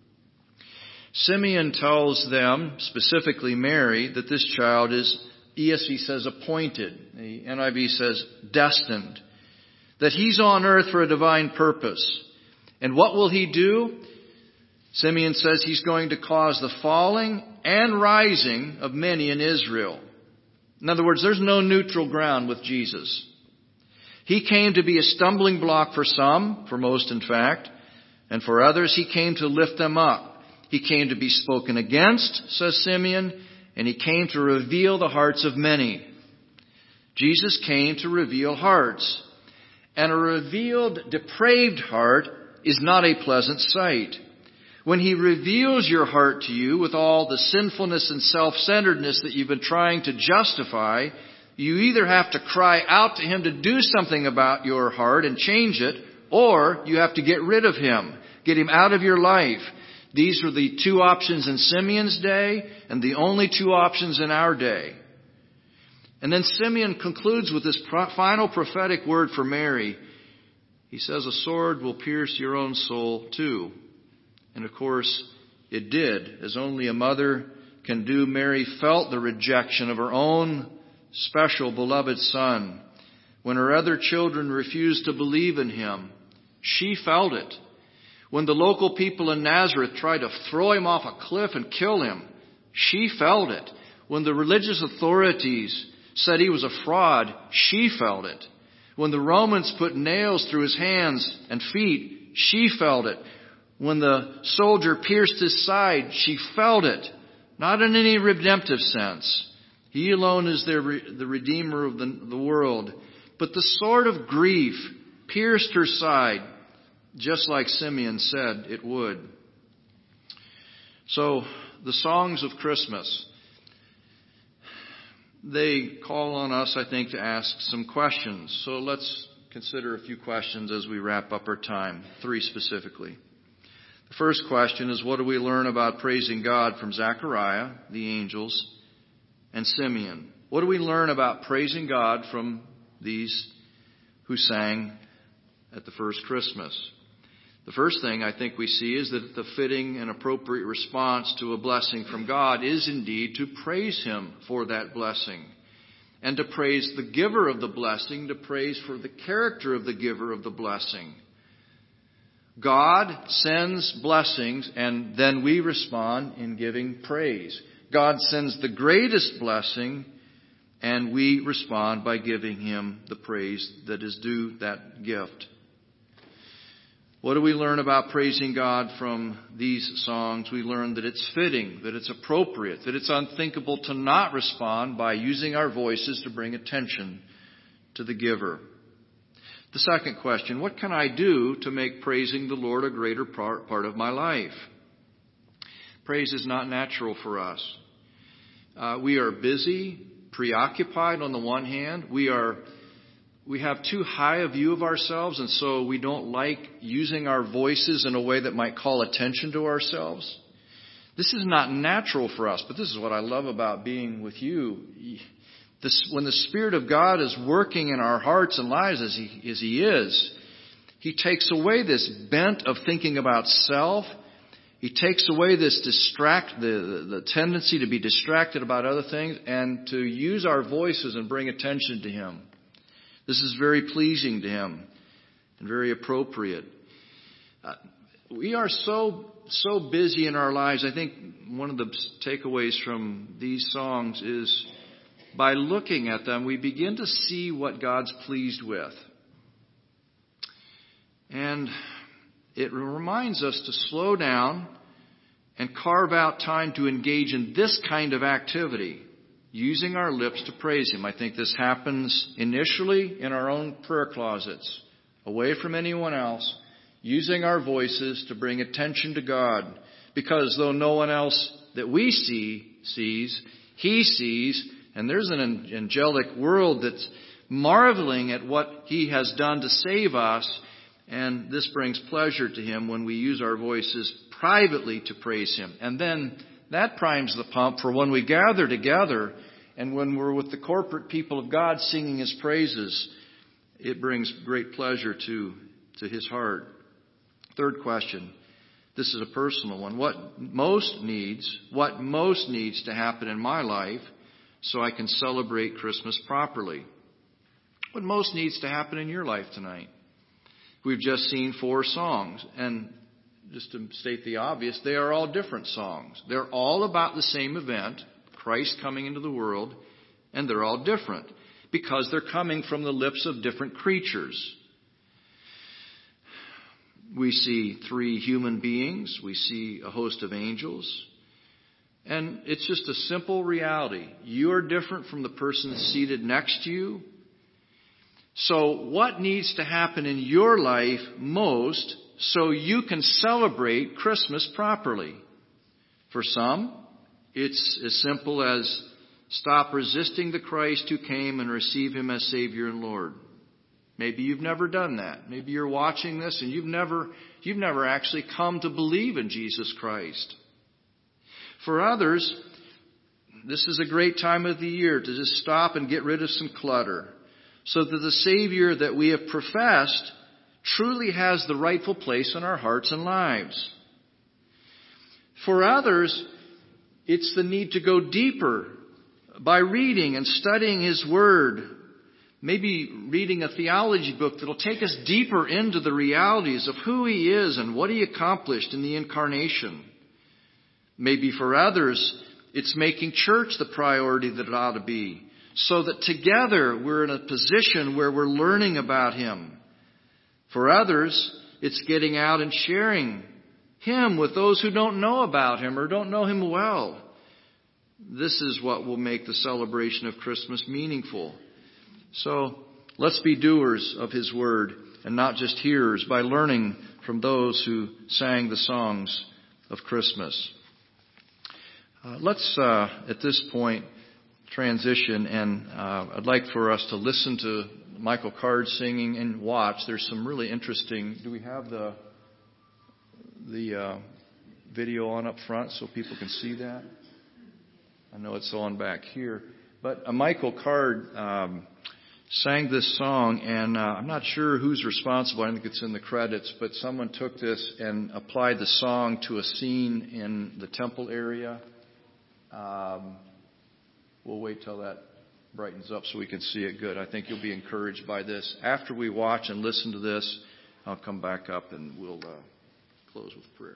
[SPEAKER 4] Simeon tells them, specifically Mary, that this child is, ESV says appointed, the NIV says destined, that he's on earth for a divine purpose. And what will he do? Simeon says he's going to cause the falling and rising of many in Israel. In other words, there's no neutral ground with Jesus. He came to be a stumbling block for some, for most in fact, and for others He came to lift them up. He came to be spoken against, says Simeon, and He came to reveal the hearts of many. Jesus came to reveal hearts. And a revealed, depraved heart is not a pleasant sight. When He reveals your heart to you with all the sinfulness and self-centeredness that you've been trying to justify, you either have to cry out to Him to do something about your heart and change it, or you have to get rid of Him, get Him out of your life. These were the two options in Simeon's day and the only two options in our day. And then Simeon concludes with this final prophetic word for Mary. He says, a sword will pierce your own soul too. And of course, it did. As only a mother can do, Mary felt the rejection of her own special beloved Son. When her other children refused to believe in Him, she felt it. When the local people in Nazareth tried to throw Him off a cliff and kill Him, she felt it. When the religious authorities said He was a fraud, she felt it. When the Romans put nails through His hands and feet, she felt it. When the soldier pierced His side, she felt it. Not in any redemptive sense. He alone is the Redeemer of the world. But the sword of grief pierced her side, just like Simeon said it would. So, the songs of Christmas, they call on us, I think, to ask some questions. So let's consider a few questions as we wrap up our time, 3 specifically. The first question is, what do we learn about praising God from Zechariah, the angels, and Simeon? What do we learn about praising God from these who sang at the first Christmas? The first thing I think we see is that the fitting and appropriate response to a blessing from God is indeed to praise Him for that blessing, and to praise the giver of the blessing, to praise for the character of the giver of the blessing. God sends blessings, and then we respond in giving praise. God sends the greatest blessing, and we respond by giving Him the praise that is due that gift. What do we learn about praising God from these songs? We learn that it's fitting, that it's appropriate, that it's unthinkable to not respond by using our voices to bring attention to the giver. The second question, what can I do to make praising the Lord a greater part of my life? Praise is not natural for us. We are busy, preoccupied on the one hand. We have too high a view of ourselves, and so we don't like using our voices in a way that might call attention to ourselves. This is not natural for us, but this is what I love about being with you. When the Spirit of God is working in our hearts and lives as He is, He takes away this bent of thinking about self. He takes away this the tendency to be distracted about other things and to use our voices and bring attention to Him. This is very pleasing to Him and very appropriate. We are so busy in our lives. I think one of the takeaways from these songs is by looking at them, we begin to see what God's pleased with. And it reminds us to slow down and carve out time to engage in this kind of activity, using our lips to praise Him. I think this happens initially in our own prayer closets, away from anyone else, using our voices to bring attention to God. Because though no one else that we sees, He sees, and there's an angelic world that's marveling at what He has done to save us, and this brings pleasure to Him when we use our voices privately to praise Him. And then that primes the pump for when we gather together and when we're with the corporate people of God singing His praises. It brings great pleasure to His heart. Third question. This is a personal one. What most needs to happen in my life so I can celebrate Christmas properly? What most needs to happen in your life tonight? We've just seen 4 songs, and just to state the obvious, they are all different songs. They're all about the same event, Christ coming into the world, and they're all different because they're coming from the lips of different creatures. We see 3 human beings. We see a host of angels. And it's just a simple reality. You are different from the person seated next to you. So what needs to happen in your life most so you can celebrate Christmas properly? For some, it's as simple as stop resisting the Christ who came and receive Him as Savior and Lord. Maybe you've never done that. Maybe you're watching this and you've never actually come to believe in Jesus Christ. For others, this is a great time of the year to just stop and get rid of some clutter so that the Savior that we have professed truly has the rightful place in our hearts and lives. For others, it's the need to go deeper by reading and studying His Word. Maybe reading a theology book that'll take us deeper into the realities of who He is and what He accomplished in the Incarnation. Maybe for others, it's making church the priority that it ought to be, so that together we're in a position where we're learning about Him. For others, it's getting out and sharing Him with those who don't know about Him or don't know Him well. This is what will make the celebration of Christmas meaningful. So let's be doers of His Word and not just hearers by learning from those who sang the songs of Christmas. Let's, at this point, transition, and I'd like for us to listen to Michael Card singing and watch. There's some really interesting. Do we have the video on up front so people can see that? I know it's on back here, but Michael Card sang this song, and I'm not sure who's responsible. I don't think it's in the credits, but someone took this and applied the song to a scene in the temple area. We'll wait till that brightens up so we can see it good. I think you'll be encouraged by this. After we watch and listen to this, I'll come back up and we'll close with prayer.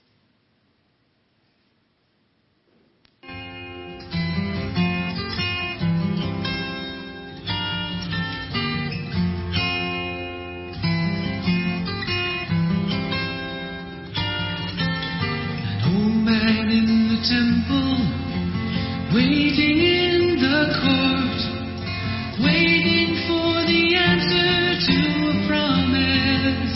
[SPEAKER 5] Temple, waiting in the court, waiting for the answer to a promise.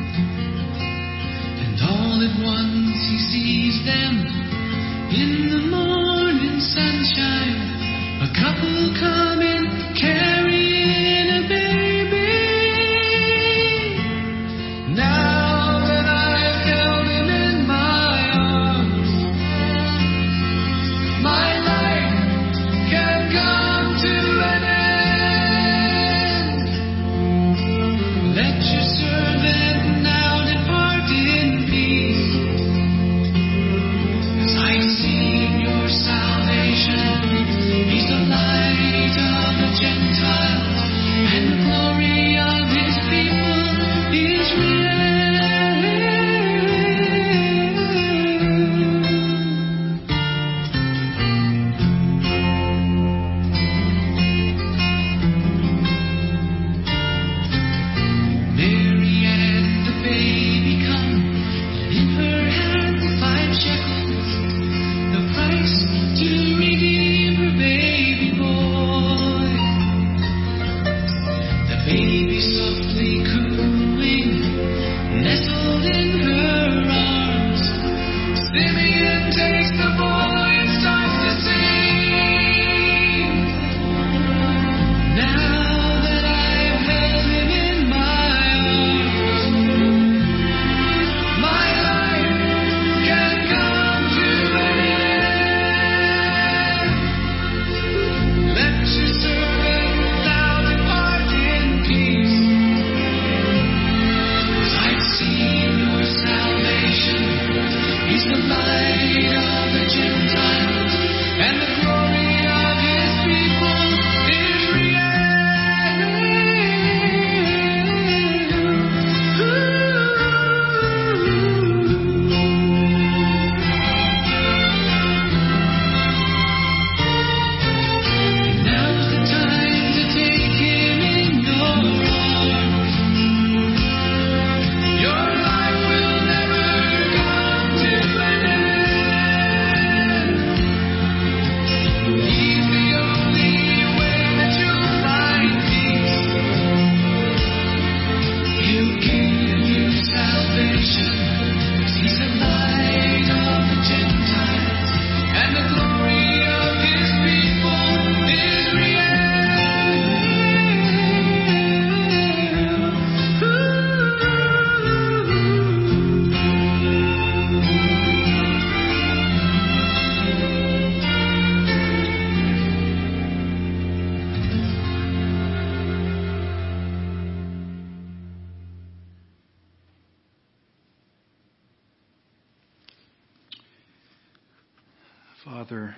[SPEAKER 5] And all at once he sees them in the morning sunshine, a couple coming carrying a baby. Now that I've held him in my arms, my life can come to an end. Let your servant now depart in peace, as I see in your salvation. He's the light of the Gentiles, and the glory of his people is real. Mary and the baby come, and in her hand 5 shekels, the price to redeem her baby boy. The baby softly cooing, nestled in her arms. Simeon takes the boy and starts to sing. Now that I've held him in my arms, my life can come to an end. Let your servant now depart in peace, as I see your salvation. He's the light of the Gentiles, and the glory of his people is Now's the time to take him in your arms. Your life will never come to an end. He's the only way that you'll find peace. He'll give you salvation, 'cause he's the light of the Gentiles, and the glory of his people is real.
[SPEAKER 4] Father,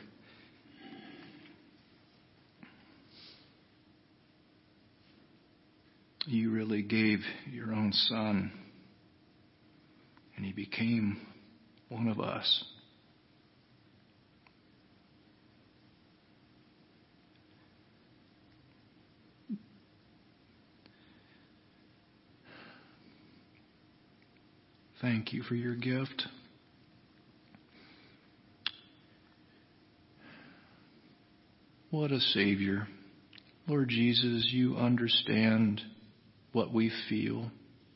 [SPEAKER 4] you really gave your own Son, and he became one of us. Thank you for your gift. What a Savior. Lord Jesus, you understand what we feel.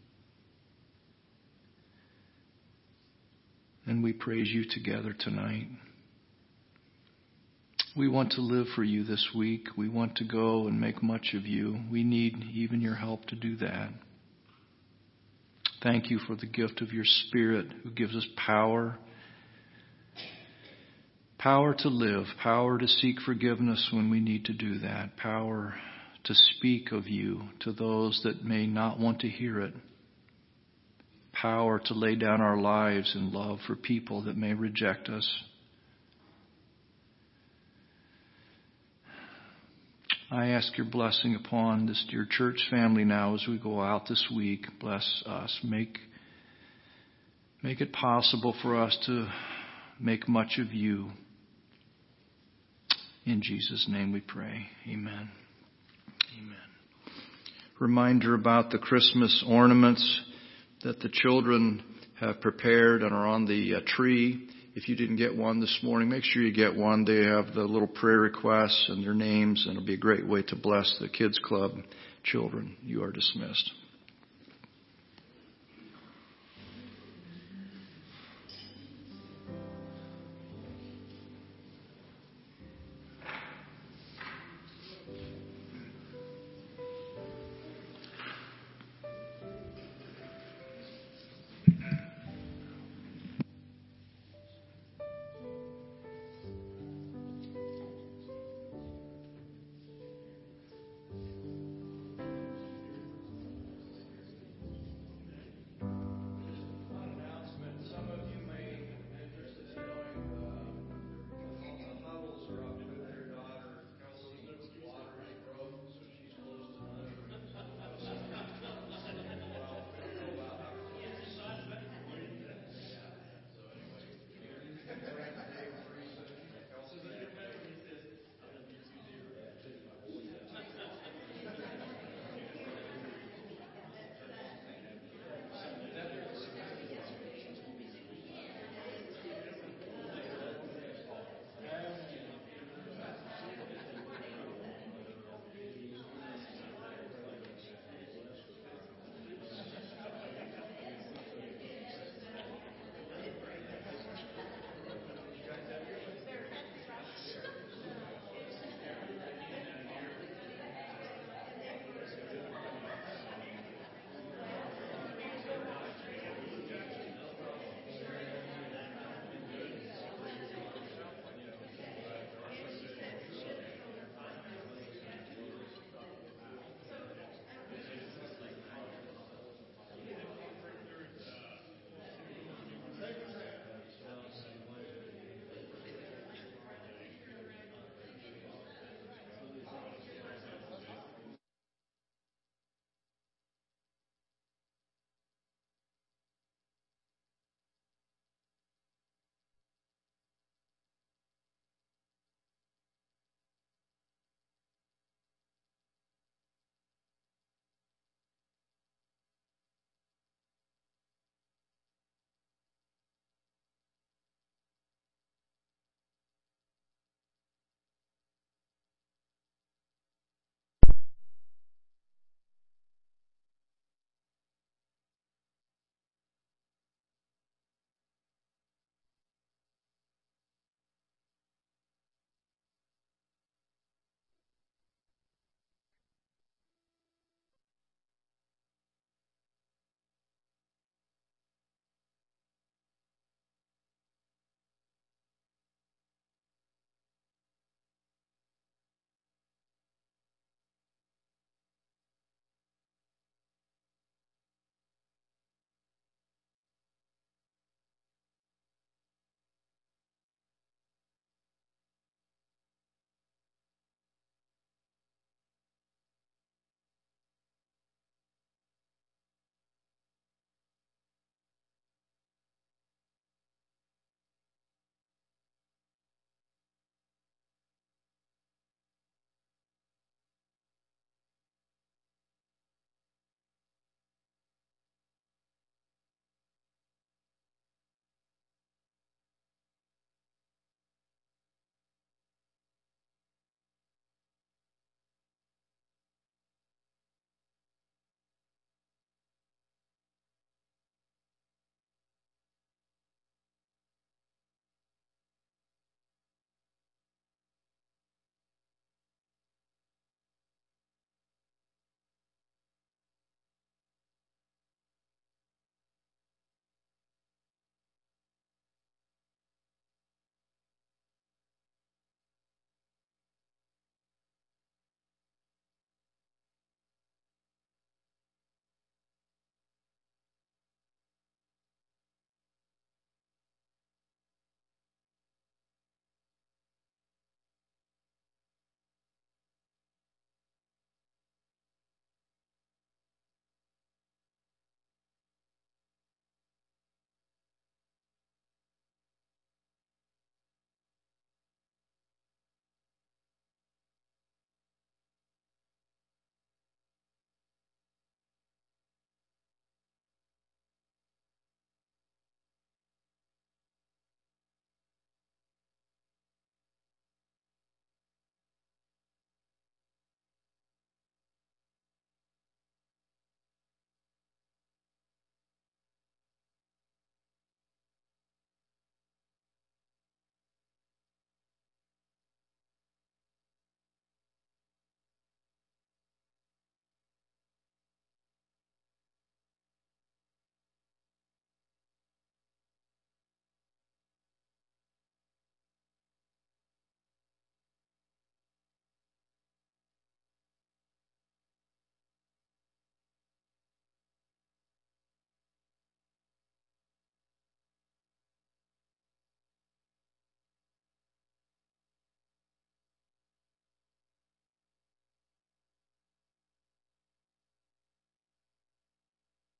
[SPEAKER 4] And we praise you together tonight. We want to live for you this week. We want to go and make much of you. We need even your help to do that. Thank you for the gift of your Spirit who gives us power. Power to live, power to seek forgiveness when we need to do that, power to speak of you to those that may not want to hear it. Power to lay down our lives in love for people that may reject us. I ask your blessing upon this dear church family now as we go out this week. Bless us. Make it possible for us to make much of you. In Jesus' name we pray. Amen. Amen. Reminder about the Christmas ornaments that the children have prepared and are on the tree. If you didn't get one this morning, make sure you get one. They have the little prayer requests and their names, and it'll be a great way to bless the Kids Club children. You are dismissed.